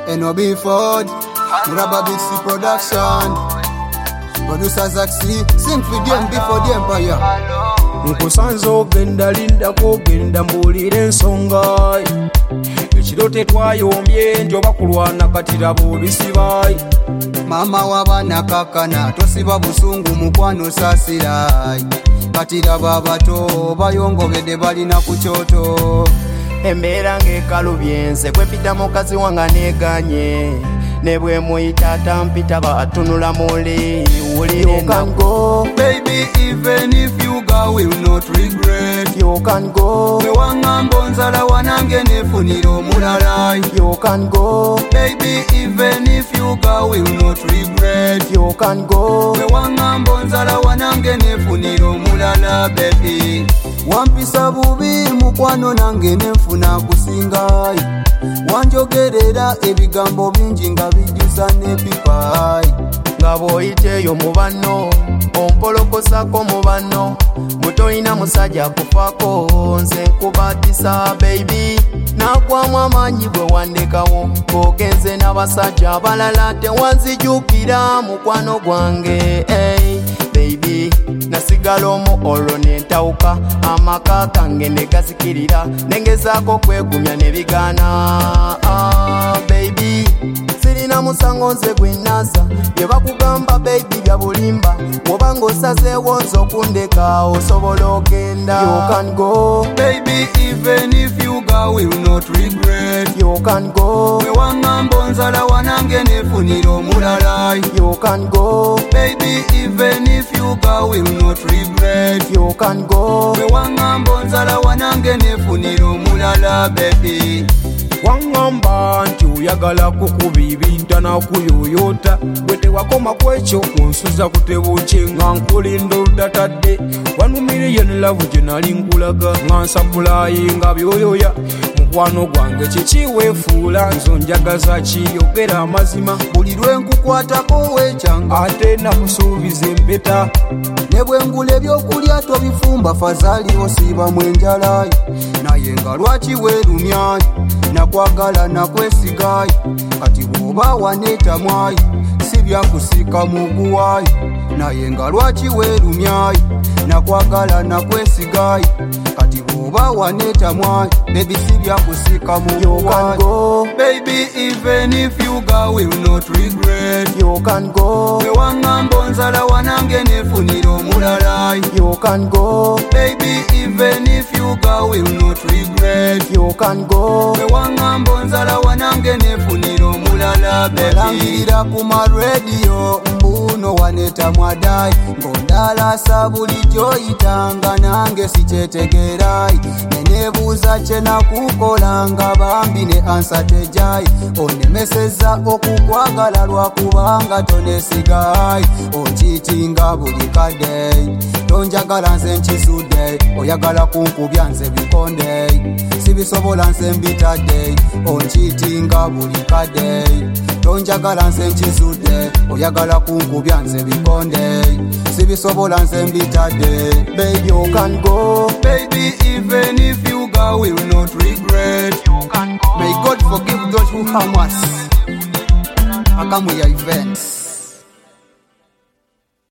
N.O.B. Ford, Muraba Bixi Production. Producers Axi, sing for them before the empire. Nkusanze ogenda linda kogenda mbulira ensonga ekirote twayombye njoba kulwana katira bobisibayi Mama wabana kakana tosiba busungu mukwano sasirai katira babato bayongobede balina ku kyoto embeera ng'ekalubyenze kwepita mukazi wanga neganye nebwe muyitata mpita batunula muli You can go, baby, even if you go, will not regret. You can go, we wangambo nzala wanange nefuniro mulalai. You can go, baby, even if you go, will not regret. You can go, we wangambo nzala wanange nefuniro mulala, baby. Wampisa bubi mukwano nange nenfuna kusingai. Wanjogerera ebigambo bingi nga bijjusa nebipayi. nga bw'oyiteeyo mu banno ompolokosako mu banno mutoyina musajja kufaako nze nkubatisa baby naakwamu amaanyi bwe wandekawo ng'ogenze n'abasajja abalala tewanzijukira mukwano gwange baby nasigala omu olwo nentawuka amaka kange ne gazikirira nengezaako kwegumya ne bigaana baby sirina musango nze gwe nnaza bye bakugamba baby bya bulimba woba ng'osazeewo nze okundeka osobola ogenda. You can go, baby, even if you go, will not regret. You can go, we wangambo nzala wanange nefuniro mulalai. You can go, baby, even if you go, will not regret. You can go, we wangambo nzala wanange nefuniro mulala, baby. wangamba nti oyagala kukuba ebinta nakuyoyota bwe tewakoma kwekyo kunsuza kutebuke nga nkulinda olutatadde wanumiriye ne lavu gye nali nkulaga nga nsapulayi nga byoyoya mukwano gwange kiki weefuula nzo njagaza kiyogera amazima buli lwe nkukwatako weekyanga ate nakusuubiza empeta ne bwe ngula ebyokulya tobifumba fazaali osiibamu enjalayi naye nga lwaki weerumyayi nakwagala nakwesigayi kati bw'oba waneetamwayi si byakusika muguwayi naye nga lwaki weerumyayi nakwagala nakwesigayi kati bw'oba waneetamwayi bebi si byakusika muguwayi. Baby, even if you go, will not regret. You can go, we wangambo nzala wanange nefuniro mulalai. You can go, baby, even if you go, will not regret. You can go, we wangambo nzala wanange nefuniro mulala, baby. Langirira kuma radio mbuno waneta mwadai ngondala sabuli joyitanga nange sikyetegerai nenebuuza kye nakukolanga bambi ne ansa tejai onemeseza okukwagala lwakubanga tonesigayi onkiitinga buli kadde tonjagala nze nkisudde oyagala kunkubya nze bikonde sibisobola nze mbitadde onkiitinga buli kadde tonjagala nze nkisudde oyagala kunkubya nze bikonde sibisobola nze mbitadde. Baby, you can go, baby, even if you go, will not regret. You can go. May God forgive those who harm us. Akamu ya events.